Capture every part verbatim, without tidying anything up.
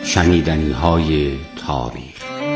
شنیدنی‌های تاریخ.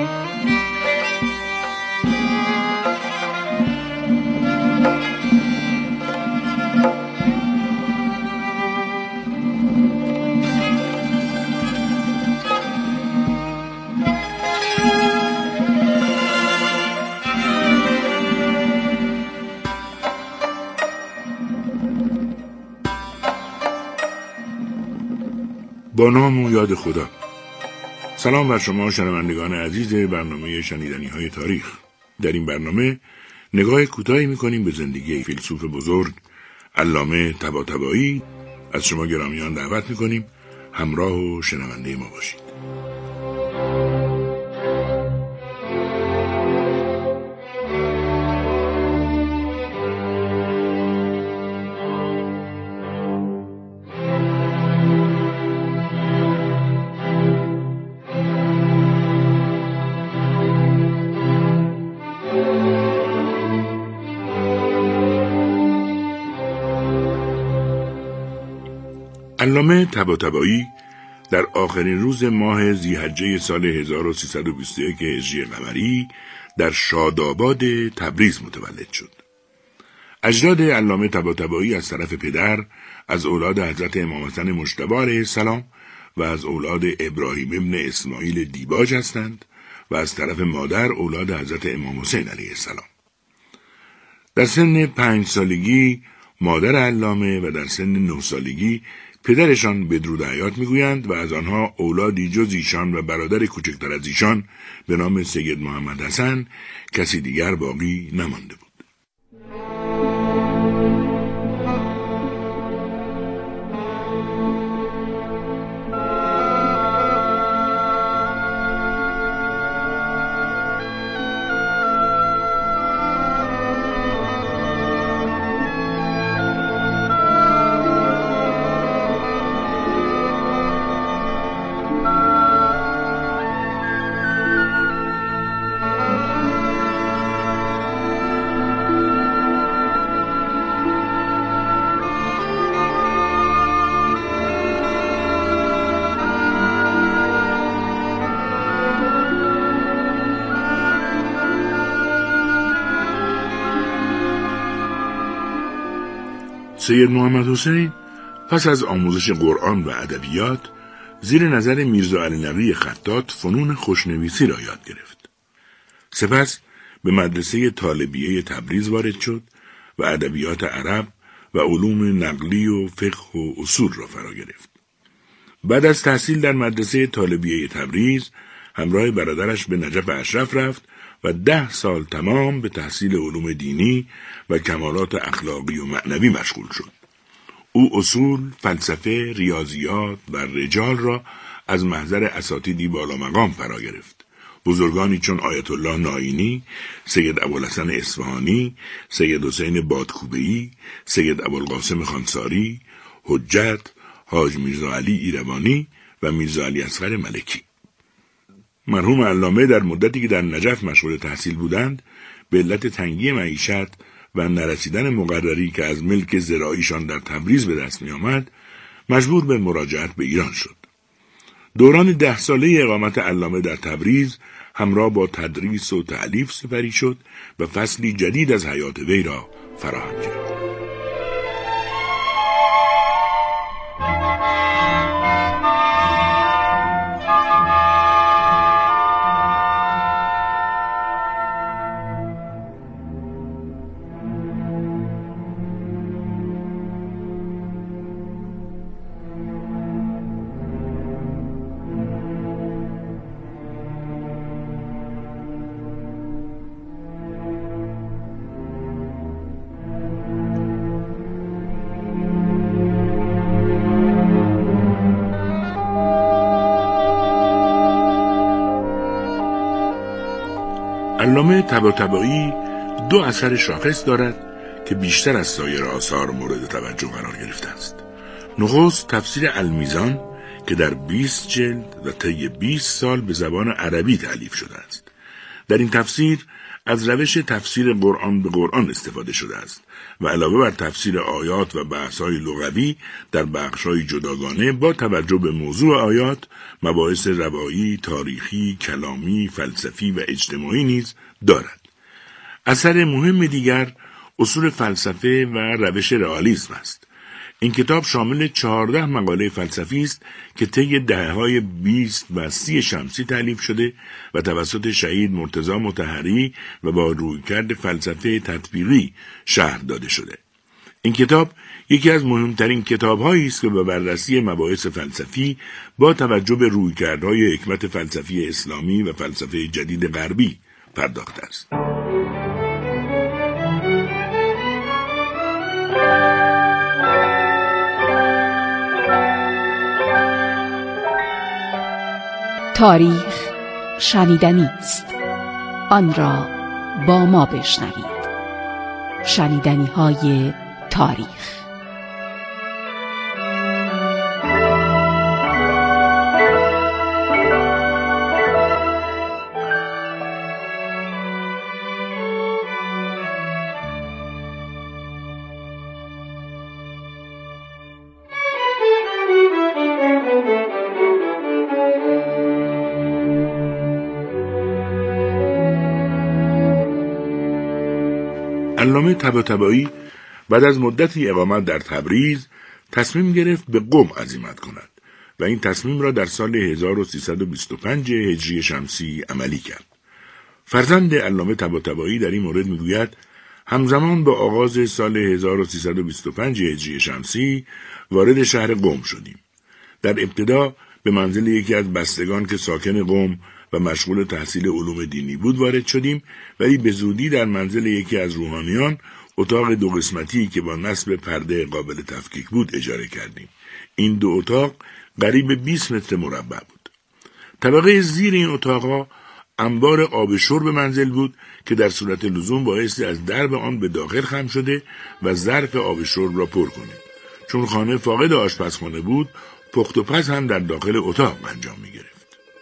با نام و یاد خدا. سلام بر شما شنوندگان عزیز برنامه شنیدنی‌های تاریخ. در این برنامه نگاه کوتاهی می‌کنیم به زندگی فیلسوف بزرگ علامه طباطبایی. از شما گرامیان دعوت می‌کنیم همراه و شنونده ما باشید. علامه طباطبایی در آخرین روز ماه ذی‌حجه سال هزار و سیصد و بیست و یک هجری قمری در شاداباد تبریز متولد شد. اجداد علامه طباطبایی از طرف پدر از اولاد حضرت امام حسن مجتبی علیه السلام و از اولاد ابراهیم ابن اسماعیل دیباج هستند و از طرف مادر اولاد حضرت امام حسین علیه السلام. در سن پنج سالگی مادر علامه و در سن نه سالگی پدرشان بدرود حیات میگویند و از آنها اولادی جز ایشان و برادر کوچکتر از ایشان به نام سید محمد حسن کسی دیگر باقی نمانده بود. سید محمد حسین پس از آموزش قرآن و ادبیات زیر نظر میرزا علی نقی خطاط فنون خوشنویسی را یاد گرفت. سپس به مدرسه طالبیه تبریز وارد شد و ادبیات عرب و علوم نقلی و فقه و اصول را فرا گرفت. بعد از تحصیل در مدرسه طالبیه تبریز همراه برادرش به نجف اشرف رفت و ده سال تمام به تحصیل علوم دینی و کمالات اخلاقی و معنوی مشغول شد. او اصول، فلسفه، ریاضیات و رجال را از محضر اساتیدی بالا مقام فرا گرفت. بزرگانی چون آیت الله نائینی، سید ابوالحسن اصفهانی، سید حسین بادکوبه‌ای، سید ابوالقاسم خانساری، حجت، حاج میرزا علی ایروانی و میرزا علی اصغر ملکی. مرحوم علامه در مدتی که در نجف مشغول تحصیل بودند به علت تنگی معیشت و نرسیدن مقرری که از ملک زراعیشان در تبریز به دست می آمد مجبور به مراجعت به ایران شد. دوران ده ساله اقامت علامه در تبریز همراه با تدریس و تألیف سپری شد و فصلی جدید از حیات وی را فراهم کرد. علامه طباطبایی دو اثر شاخص دارد که بیشتر از سایر آثار مورد توجه قرار گرفته است. نخست تفسیر المیزان که در بیست جلد و طی بیست سال به زبان عربی تألیف شده است. در این تفسیر از روش تفسیر قرآن به قرآن استفاده شده است و علاوه بر تفسیر آیات و بحث‌های لغوی در بخش‌های جداگانه با توجه به موضوع آیات، مباحث روایی، تاریخی، کلامی، فلسفی و اجتماعی نیز دارد. اثر مهم دیگر اصول فلسفه و روش رئالیسم است. این کتاب شامل چهارده مقاله فلسفی است که طی دهه‌های بیست و سی شمسی تألیف شده و توسط شهید مرتضی مطهری و با رویکرد فلسفه تطبیقی شرح داده شده. این کتاب یکی از مهمترین کتاب‌هایی است که به بررسی مباحث فلسفی با توجه به رویکردهای حکمت فلسفی اسلامی و فلسفه جدید غربی پرداخته است. تاریخ شنیدنی است. آن را با ما بشنوید. شنیدنی های تاریخ. علامه طباطبایی بعد از مدتی اقامت در تبریز تصمیم گرفت به قم عزیمت کند و این تصمیم را در سال هزار و سیصد و بیست و پنج هجری شمسی عملی کرد. فرزند علامه طباطبایی در این مورد میگوید همزمان با آغاز سال هزار و سیصد و بیست و پنج هجری شمسی وارد شهر قم شدیم. در ابتدا به منزل یکی از بستگان که ساکن قم و مشغول تحصیل علوم دینی بود وارد شدیم، ولی به زودی در منزل یکی از روحانیان اتاق دو قسمتی که با نصب پرده قابل تفکیک بود اجاره کردیم. این دو اتاق قریب بیست متر مربع بود. طبقه زیر این اتاقها انبار آب شرب منزل بود که در صورت لزوم بایستی از درب آن به داخل خم شده و ظرف آب شرب را پر کنیم. چون خانه فاقد آشپزخانه بود، پخت و پز هم در داخل اتاق انجام می گرفت.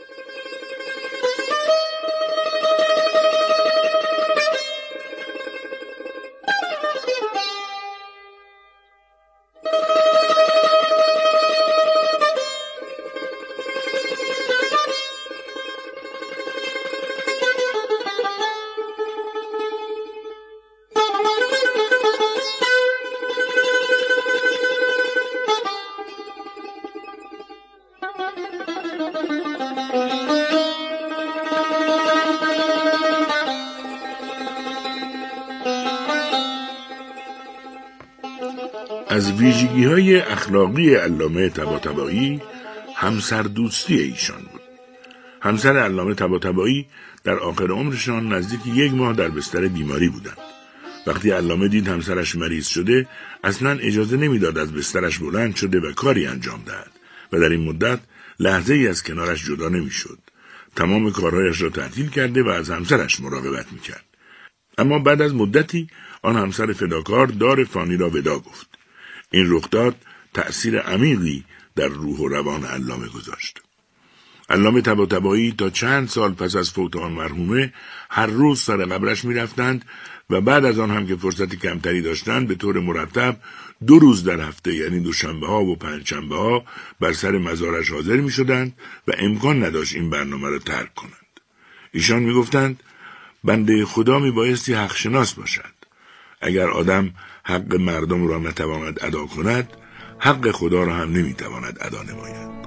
از ویژگی‌های اخلاقی علامه طباطبایی همسر دوستی ایشان بود. همسر علامه طباطبایی در آخر عمرشان نزدیک یک ماه در بستر بیماری بودند. وقتی علامه دید همسرش مریض شده، اصلاً اجازه نمیداد از بسترش بلند شده و کاری انجام دهد و در این مدت لحظه ای از کنارش جدا نمیشد. تمام کارهایش را تعطیل کرده و از همسرش مراقبت میکرد. اما بعد از مدتی آن همسر فداکار دار فانی را ودا گفت. این رخداد تأثیر عمیقی در روح و روان علامه گذاشت. علامه طباطبایی تا چند سال پس از فوت آن مرحومه هر روز سر قبرش می رفتند و بعد از آن هم که فرصت کمتری داشتند به طور مرتب دو روز در هفته یعنی دوشنبه ها و پنجشنبه ها بر سر مزارش حاضر می شدند و امکان نداشت این برنامه را ترک کنند. ایشان می گفتند بنده خدا می بایستی حق شناس باشد. اگر آدم حق مردم را نتواند ادا کند، حق خدا را هم نمی تواند ادا نماید.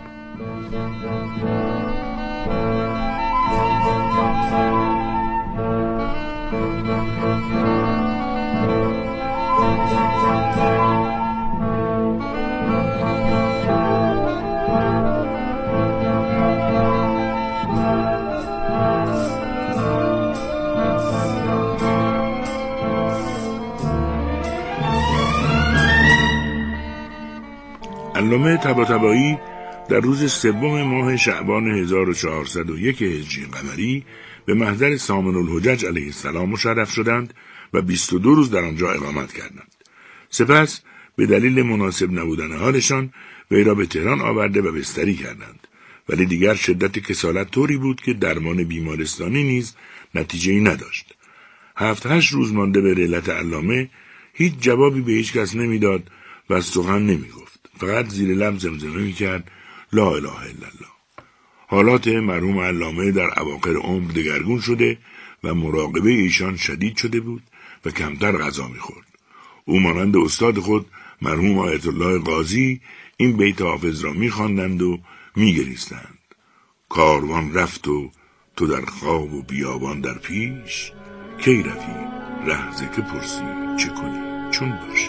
علامه طباطبایی در روز سوم ماه شعبان هزار و چهارصد و یک هجری قمری به محضر سامن الحجج علیه السلام مشرف شدند و بیست و دو روز در آنجا اقامت کردند. سپس به دلیل مناسب نبودن حالشان وی را به تهران آورده و بستری کردند، ولی دیگر شدت کسالت طوری بود که درمان بیمارستانی نیز نتیجه‌ای نداشت. هفت هشت روز مانده به رحلت علامه هیچ جوابی به هیچ کس نمیداد و سخن نمیگفت. فقط زیر لب زمزمه میکرد لا اله الا الله. حالات مرحوم علامه در اواخر عمر دگرگون شده و مراقبه ایشان شدید شده بود و کمتر غذا میخورد. او مانند استاد خود مرحوم آیت الله قاضی این بیت حافظ را میخواندند و میگریستند: کاروان رفت و تو در خواب و بیابان در پیش، کی رفی لحظه که پرسی چه کنی چون باشی.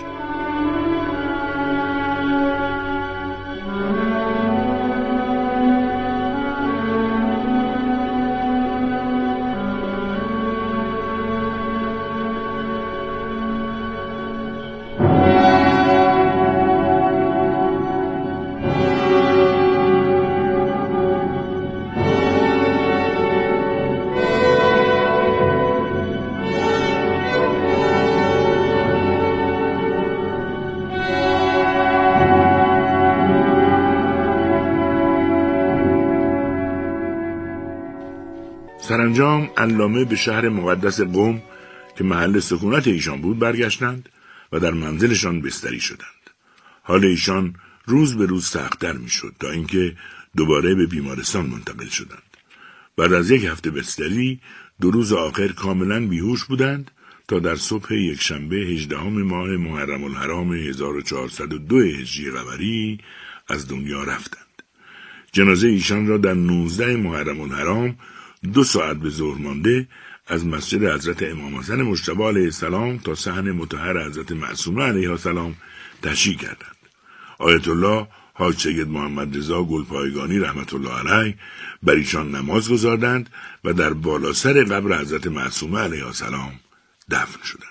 سرانجام علامه به شهر مقدس قم که محل سکونت ایشان بود برگشتند و در منزلشان بستری شدند. حال ایشان روز به روز سخت‌تر می‌شد تا اینکه دوباره به بیمارستان منتقل شدند. بعد از یک هفته بستری دو روز آخر کاملا بیهوش بودند تا در صبح یک شنبه هجدهم ماه محرم الحرام هزار و چهارصد و دو هجری قمری از دنیا رفتند. جنازه ایشان را در نوزده محرم الحرام دو ساعت به ظهر مانده از مسجد حضرت امام حسن مجتبی علیه السلام تا صحن مطهر حضرت معصومه علیها السلام تشییع کردند. آیت الله حاج سید محمد رضا گلپایگانی رحمت الله علیه بر ایشان نماز گزاردند و در بالا سر قبر حضرت معصومه علیها السلام دفن شدند.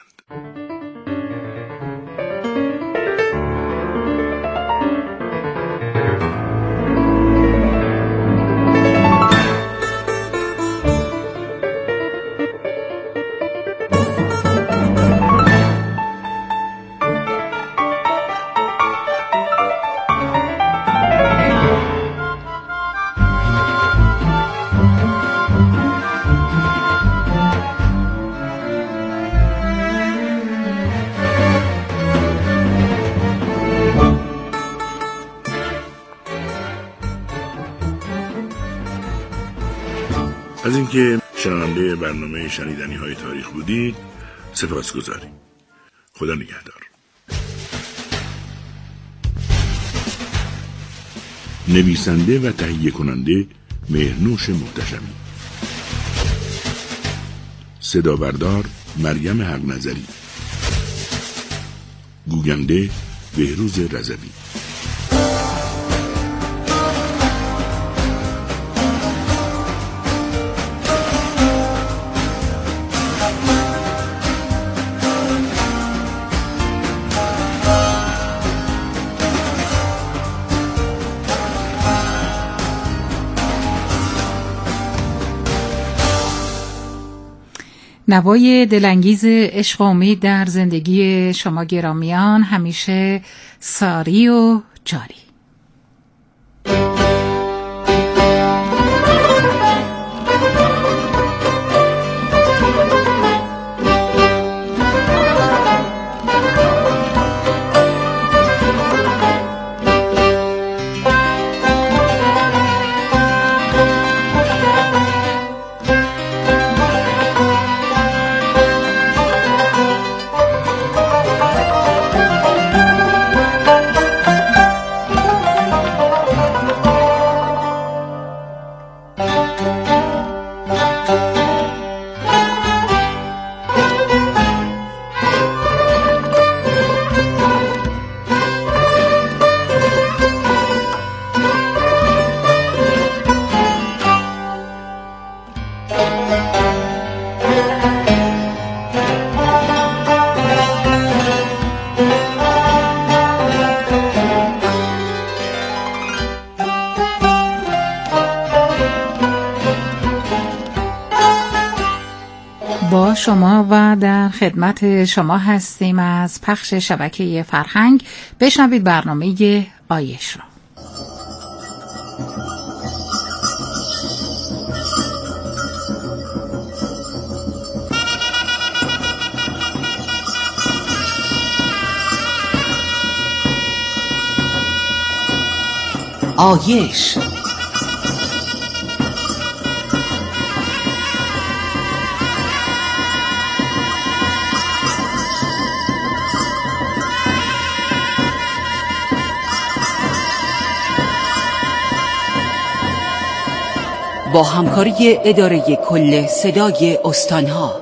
از اینکه شنونده برنامه شنیدنی های تاریخ بودید سپاس گذاریم. خدا نگهدار. نویسنده و تهیه کننده مهرنوش محتشمی. صدا بردار مریم حق نظری. گوینده بهروز رضوی. نوای دلانگیز عشق و امید در زندگی شما گرامیان همیشه ساری و جاری. با شما و در خدمت شما هستیم از پخش شبکه فرهنگ. بشنوید برنامه آیش را. آیش. با همکاری اداره کل صدای استانها.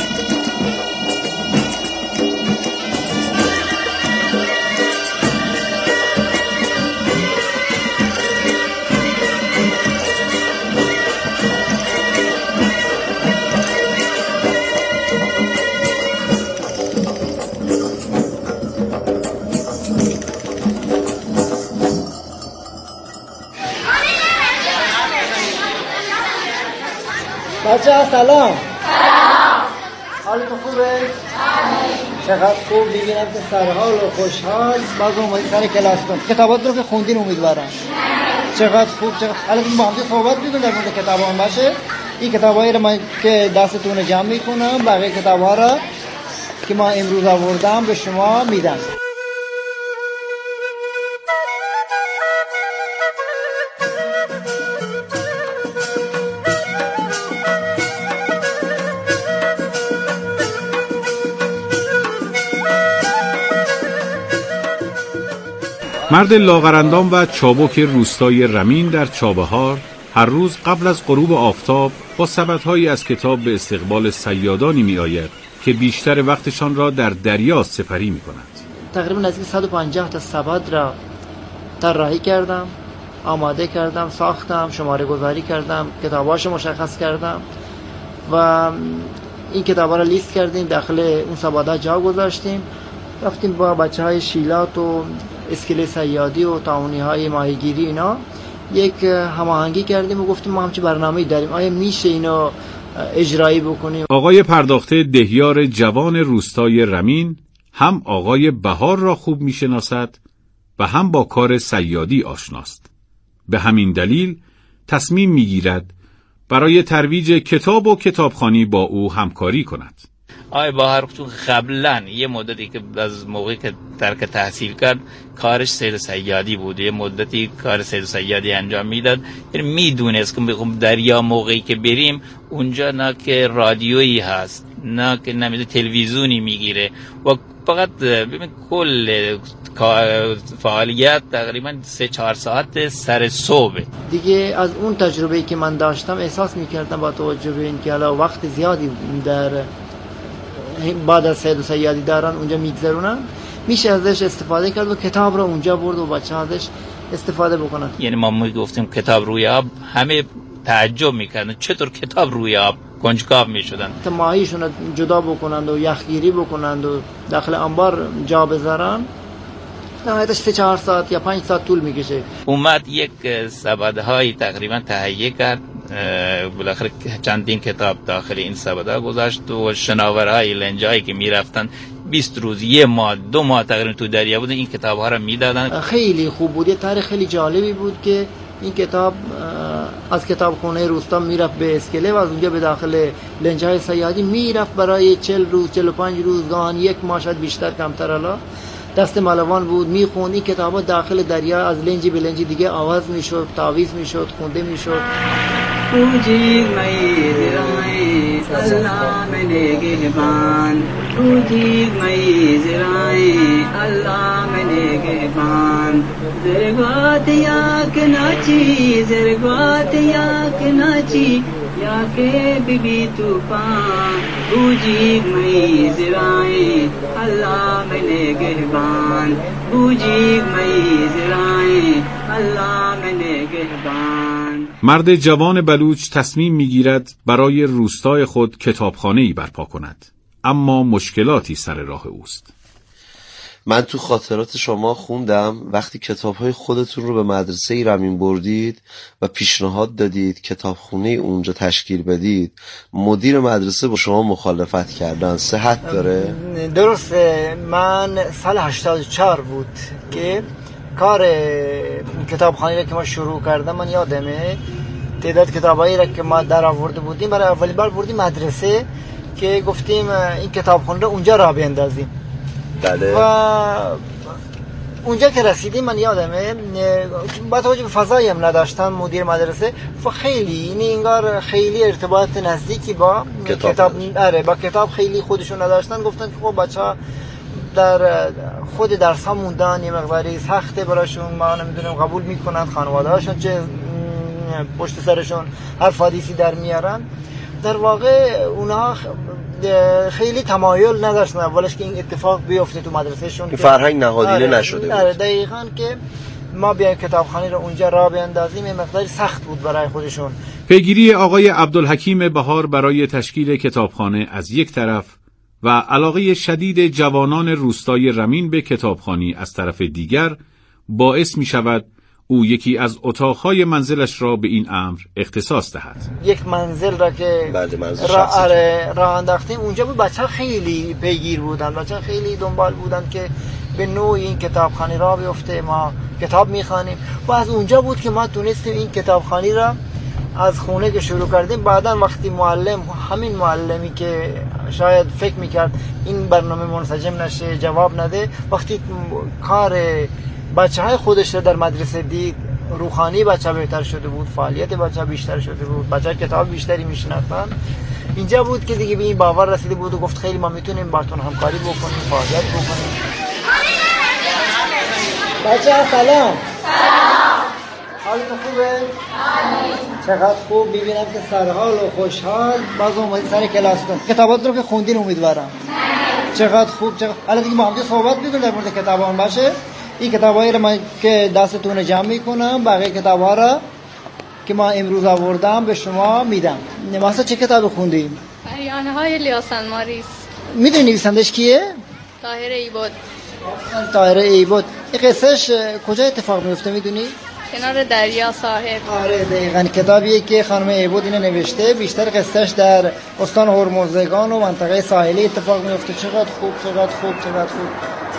بچه ها سلام. سلام. حالتون خوبه؟ آمین. چقدر خوب میبینم که سرحال و خوشحال باز اومدید سر کلاستون. کتابات رو که خوندین امیدوارم. چقدر خوب. چقدر حالا با هم صحبت می‌کنیم در مورد کتابام باشه. این کتابایی رو من که دستتون جمع میکنم، بقیه کتاب‌ها رو که ما امروز آوردم به شما میدم. مرد لاغرندام و چابک روستای رمین در چابهار هر روز قبل از غروب آفتاب با سبدهایی از کتاب به استقبال صیادانی می آید که بیشتر وقتشان را در دریا سپری می کند. تقریبا نزدیک صد و پنجاه تا سبد را طراحی کردم، آماده کردم، ساختم، شماره گذاری کردم، کتاباشو مشخص کردم و این کتابا را لیست کردیم، داخل اون سبدها جا گذاشتیم. رفتیم با بچهای شیلات و اسکله صیادی و تاونی های ماهیگیری اینا یک هماهنگی کردیم و گفتیم ما همچین برنامه‌ای داریم، آیا میشه اینو اجرایی بکنیم؟ آقای پرداخته دهیار جوان روستای رمین هم آقای بهار را خوب میشناسد و هم با کار صیادی آشناست. به همین دلیل تصمیم میگیرد برای ترویج کتاب و کتابخوانی با او همکاری کند. آقای بهار تو قبلا یه مدتی که از موقعی که ترک تحصیل کرد کارش سیر صیادی بود، یه مدتی کار سیر صیادی انجام میداد، یعنی میدونست که دریا موقعی که بریم اونجا نه که رادیویی هست نه که نمیده تلویزیونی میگیره و فقط ببین کل فعالیت تقریبا سه چهار ساعت سر صبح. دیگه از اون تجربه‌ای که من داشتم احساس میکردم با توجه به اینکه حالا وقت زیادی در بعد از صید و صیادی دارن اونجا میگذرونن، میشه ازش استفاده کرد و کتاب رو اونجا برد و بچه ازش استفاده بکنن. یعنی ما میگفتیم کتاب روی آب، همه تعجب میکردن چطور کتاب روی آب، کنجکاو میشدن. تا ماهیشون رو جدا بکنند و یخگیری بکنند و داخل انبار جا بذارن، نهایتش سه چهار ساعت یا پنج ساعت طول میکشه. اومد یک سبدهای تقریبا تهیه کرد، بالاخره چندین کتاب داخل این سبدها گذاشت و شناورهای لنجایی که میرفتن بیست روز یه ماه دو ماه تقریبا تو دریا بودن این کتاب ها رو میدادن. خیلی خوب بود، یه تاریخ خیلی جالبی بود که این کتاب از کتابخونه روستا میرفت به اسکله و از اونجا به داخل لنجهای صیادی میرفت برای چهل روز چهل و پنج روز گاهن یک ماه شاید بیشتر کمتر. حالا دست مالوان بود میخوند این کتابا داخل دریا از لنجی به لنجی دیگه آواز میشد، تعویض میشد، خونده میشد. توجی مئی زرائی اللہ میں نگہبان، توجی مئی زرائی اللہ میں نگہبان، زرگات یاک ناچی زرگات یاک ناچی یا کہ بی بی طوفان، توجی مئی زرائی اللہ میں نگہبان، توجی مئی زرائی اللہ میں نگہبان. مرد جوان بلوچ تصمیم میگیرد برای روستای خود کتابخانه‌ای برپا کند، اما مشکلاتی سر راه اوست. من تو خاطرات شما خوندم وقتی کتاب‌های خودتون رو به مدرسه رمین بردید و پیشنهاد دادید کتابخونه اونجا تشکیل بدید، مدیر مدرسه با شما مخالفت کردن. صحت داره؟ درسته. من سال هشتاد و چهار بود که کار کتابخانه را که ما شروع کردم، من یادمه تعداد کتابایی را که ما در آورده بودیم برای اولین بار بردیم مدرسه که گفتیم این کتابخانه را اونجا راه بیندازیم. بله. و اونجا که رسیدیم من یادمه با توجه به فضایی هم نداشتن مدیر مدرسه و خیلی یعنی انگار خیلی ارتباط نزدیکی با کتاب, کتاب آره با کتاب خیلی خودشون نداشتن. گفتن که خب بچه‌ها در خود درس ها موندن یه مقداری سخته براشون، ما نمیدونیم قبول میکنن، خانواده هاشون چه پشت سرشون هر حدیثی در میارن. در واقع اونها خیلی تمایل نداشتن اولش که این اتفاق بیفته تو مدرسهشون که فرهنگ نهادینه نشده بود. آره دقیقاً که ما بیایم کتابخانه رو اونجا راه بیاندازیم یه مقداری سخت بود برای خودشون. پیگیری آقای عبدالحکیم بهار برای تشکیل کتابخانه از یک طرف و علاقه شدید جوانان روستای رمین به کتابخوانی از طرف دیگر باعث می شود او یکی از اتاقهای منزلش را به این امر اختصاص دهد. یک منزل را که بله منزل را آره راه انداختیم اونجا بود. بچه‌ها خیلی پیگیر بودن، بچه‌ها خیلی دنبال بودن که به نوعی این کتابخانه را بیفته، ما کتاب می‌خوانیم و از اونجا بود که ما تونستیم این کتابخانه را از خونه که شروع کردیم. بعداً وقتی معلم همین معلمی که شاید فکر می‌کرد این برنامه منسجم نشه جواب نده، وقتی کار بچه‌های خودش رو در مدرسه دید، روحانی بچه بهتر شده بود، فعالیت بچه بیشتر شده بود، بچه کتاب بیشتری میشناختن، اینجا بود که دیگه به این باور رسیده بود و گفت خیلی ما میتونیم باتون همکاری بکنیم، فعالیت بکنیم. بچه سلام. سلام. حالتون خوبه؟ چقدر خوب میبینم که سرحال و خوشحال باز اومدید سر کلاستون. کتابات رو که خوندین امیدوارم. چقدر خوب. چقدر حالا دیگه با هم صحبت می‌کنیم در مورد کتابان باشه. این کتابایی رو من که دستتون جمع میکنم، بقیه کتاب‌ها رو که ما امروز آوردم به شما میدم. مثلا چه کتاب خوندیم؟ پریانه های الیاس انماریس. میدونی نویسندش کیه؟ طاهر ایباد. طاهر ایباد. این قصهش کجا اتفاق میفته میدونی؟ کنار دریا ساحل. آره دقیقاً کتابیه که خانم ایباد اینو نوشته. بیشتر قصهش در استان هرمزگان و منطقه ساحلی اتفاق میفته. چقدر خوب، چقدر خوب، چقدر خوب.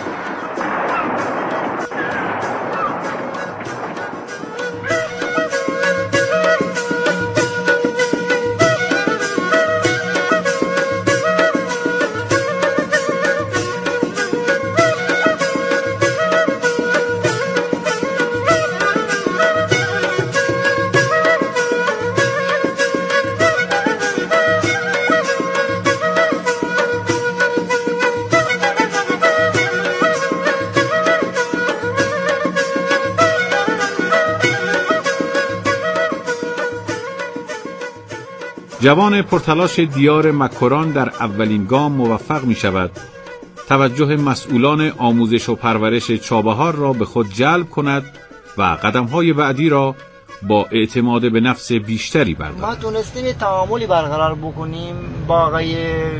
جوان پرتلاش دیار مکران در اولین گام موفق می شود توجه مسئولان آموزش و پرورش چابهار را به خود جلب کند و قدم‌های بعدی را با اعتماد به نفس بیشتری بردارد. ما تونستیم تعاملی برقرار بکنیم با آقای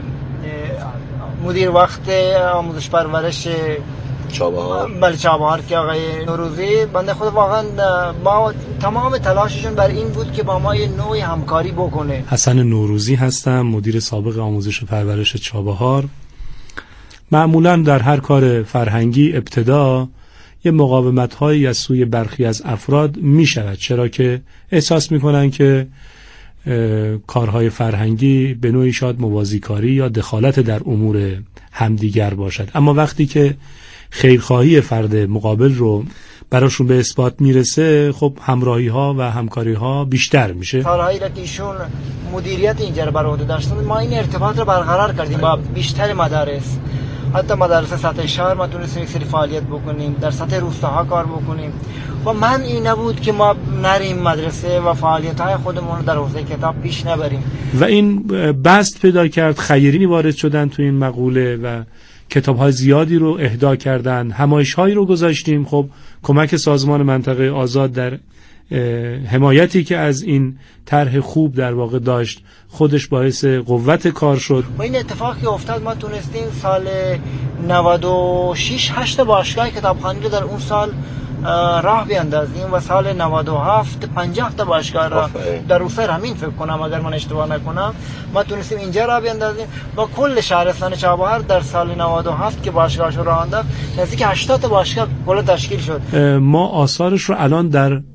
مدیر وقت آموزش پرورش چابهار. بله چابهار که آقای نوروزی بنده خود واقعا با تمام تلاششون بر این بود که با ما یه نوعی همکاری بکنه. حسن نوروزی هستم، مدیر سابق آموزش و پرورش چابهار. معمولا در هر کار فرهنگی ابتدا یه مقاومت‌هایی از سوی برخی از افراد می‌شود، چرا که احساس می‌کنن که کارهای فرهنگی به نوعی شاید موازیکاری یا دخالت در امور همدیگر باشد. اما وقتی که خیرخواهی فرد مقابل رو براشون به اثبات میرسه، خب همراهی ها و همکاری ها بیشتر میشه. کارهایی را که ایشون مدیریت اینجا رو بر عهده داشتن، ما این ارتباط رو برقرار کردیم با بیشتر مدارس. حتی مدارس سطح شهر ما تونستیم یک سری فعالیت بکنیم، در سطح روستاها کار بکنیم و من این نبود که ما نریم مدرسه و فعالیت‌های خودمون در حوزه کتاب پیش نبریم. و این بست پیدا کرد، خیرینی وارد شدن تو این مقوله و کتاب‌های زیادی رو اهدا کردن، همایش‌هایی رو گذاشتیم. خب کمک سازمان منطقه آزاد در حمایتی که از این طرح خوب در واقع داشت خودش باعث قوت کار شد. و این اتفاقی که افتاد ما تونستیم سال نود و شش هشت باشگاه کتابخوانی رو در اون سال راه بیاندازیم و سال نود و هفت پنجاه تا باشگاه را در روستای رمین فکر کنم اگر من اشتباه نکنم ما تونستیم اینجا راه بیاندازیم و کل شهرستان چابهار در سال نود و هفت که باشگاهش راه انداخت نزدیک هشتاد تا باشگاه کلا تشکیل شد. ما آثارش رو الان در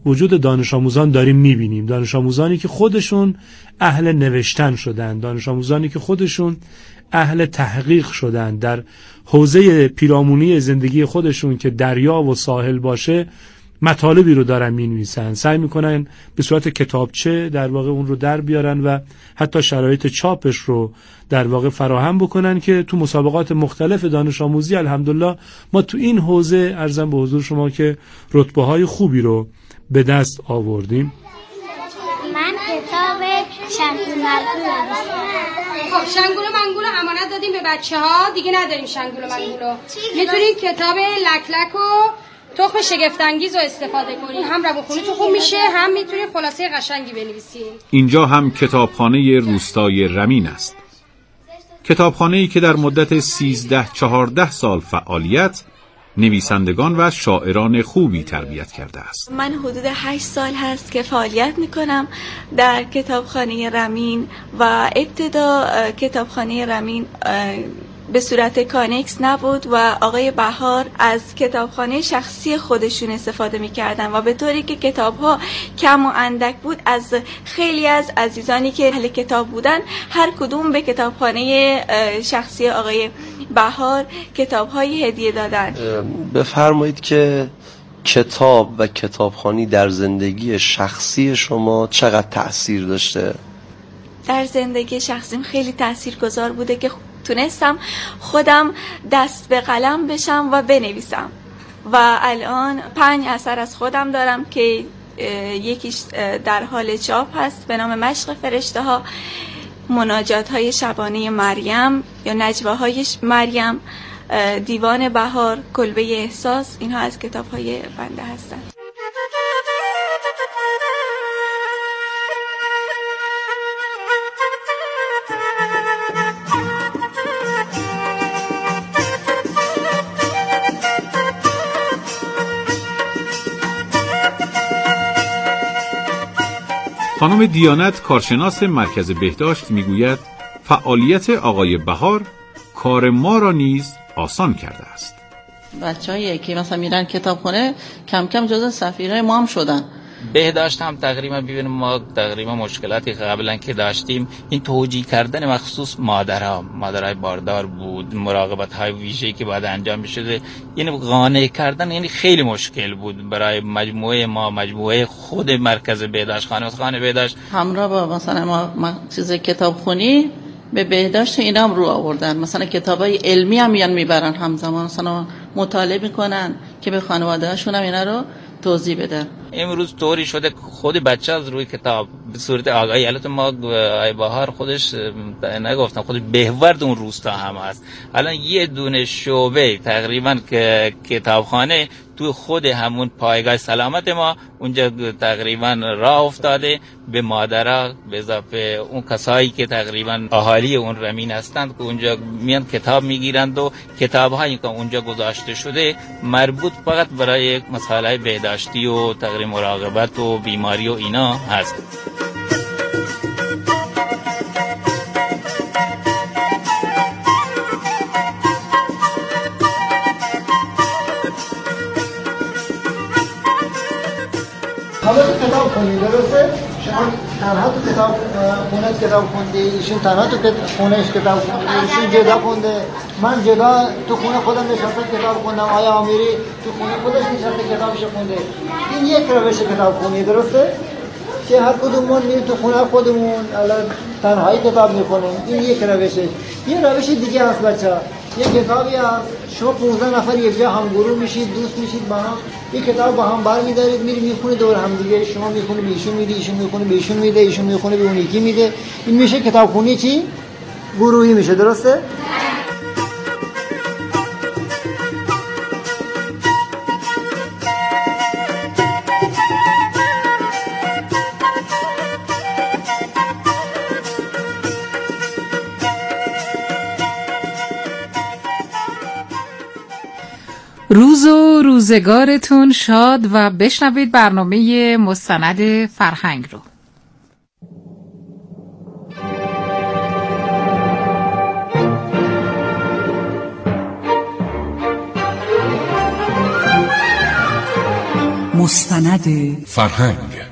وجود دانش آموزان داریم میبینیم. دانش آموزانی که خودشون اهل نوشتن شدن، دانش آموزانی که خودشون اهل تحقیق شدن در حوزه پیرامونی زندگی خودشون که دریا و ساحل باشه، مطالبی رو دارن می‌نویسن، سعی میکنن به صورت کتابچه در واقع اون رو در بیارن و حتی شرایط چاپش رو در واقع فراهم بکنن که تو مسابقات مختلف دانش آموزی الحمدلله ما تو این حوزه عرضم به حضور شما که رتبه های خوبی رو به دست آوردیم. من کتاب شنگول منگول نوشتم. خب شنگول منگول امانت دادیم به بچه ها، دیگه نداریم شنگول منگولو. میتونید کتاب لک لک و تخم شگفت‌انگیز رو استفاده کنین، هم روانخونی تو خوب میشه، هم میتونید خلاصه قشنگی بنویسین. اینجا هم کتابخانه روستای رمین است. کتابخانه‌ای که در مدت سیزده چهارده سال فعالیت نویسندگان و شاعران خوبی تربیت کرده است. من حدود هشت سال هست که فعالیت میکنم در کتابخانه رمین و ابتدا کتابخانه رمین به صورت کانکس نبود و آقای بهار از کتابخانه شخصی خودشون استفاده میکردن و به طوری که کتابها کم و اندک بود، از خیلی از عزیزانی که اهل کتاب بودن هر کدوم به کتابخانه شخصی آقای بهار کتابهای هدیه دادن. بفرمایید که کتاب و کتابخوانی در زندگی شخصی شما چقدر تأثیر داشته؟ در زندگی شخصیم خیلی تاثیرگذار بوده که تونستم خودم دست به قلم بشم و بنویسم و الان پنج اثر از خودم دارم که یکیش در حال چاپ هست به نام مشق فرشته ها، مناجات های شبانه مریم یا نجوه های مریم، دیوان بهار، کلبه احساس. اینها از کتاب های بنده هستند. خانم دیانت کارشناس مرکز بهداشت میگوید فعالیت آقای بهار کار ما را نیز آسان کرده است. بچه‌هایی که مثلا میرن کتابخونه کم کم جزو سفیرای ما هم شدن. بهداشت هم تقریبا ببینیم ما تقریبا مشکلاتی قبلا که داشتیم این توجیه کردن مخصوص مادرها مادرای باردار بود، مراقبت های ویژه‌ای که باید انجام می‌شده، یعنی قانع کردن یعنی خیلی مشکل بود برای مجموعه ما، مجموعه خود مرکز بهداشت خانه خانه بهداشت. همراه با مثلا ما, ما چیز کتابخونی به بهداشت اینا هم رو آوردن، مثلا کتابای علمی هم میان میبرن همزمان، مثلا مطالعه میکنن که به خانواده‌هاشون هم اینا رو توضیح بدن. امروز طوری شده خود بچه از روی کتاب به صورت آگاهی، البته ما ای بهار خودش نگفتم خودش بهورد اون روستا هم هست. الان یه دونه شعبه تقریبا که کتابخانه تو خود همون پایگاه سلامت ما اونجا تقریبا راه افتاده به مادرها، به اضافه اون کسایی که تقریبا اهالی اون رمین هستند که اونجا میان کتاب میگیرند و کتاب‌هایی که اونجا گذاشته شده مربوط فقط برای مسائل بهداشتی و تقریبا مراقبت و بیماری و اینا هست. حالا تو کتاب خونی درسته؟ شما تنها تو کتاب خونت کتاب خوندی، ایشون تنها تو خونش کتاب خونده، ایشون جدا خونده، من جدا تو خونه خودم نشستم کتاب خوندم، آیا امیری تو خونه خودش نشسته کتابش خونده. این یک روش کتاب خونی درسته؟ که هر کدومون میریم تو خونه خودمون الان تنهایی کتاب میخونیم، این یک روشه. یه روش دیگه هست بچه‌ها، یه کتابی هست شما پانزده نفر یک جا هم گروه میشید، دوست میشید با هم، یه کتاب با هم برمی‌دارید میرید میخونید دور هم دیگه، شما میخونید به ایشون میدی، ایشون میخونه به ایشون میده، ایشون میخونه به اون یکی میده. این میشه کتابخونی چی؟ گروهی میشه، درسته؟ روز و روزگارتون شاد و بشنوید برنامه مستند فرهنگ رو. مستند فرهنگ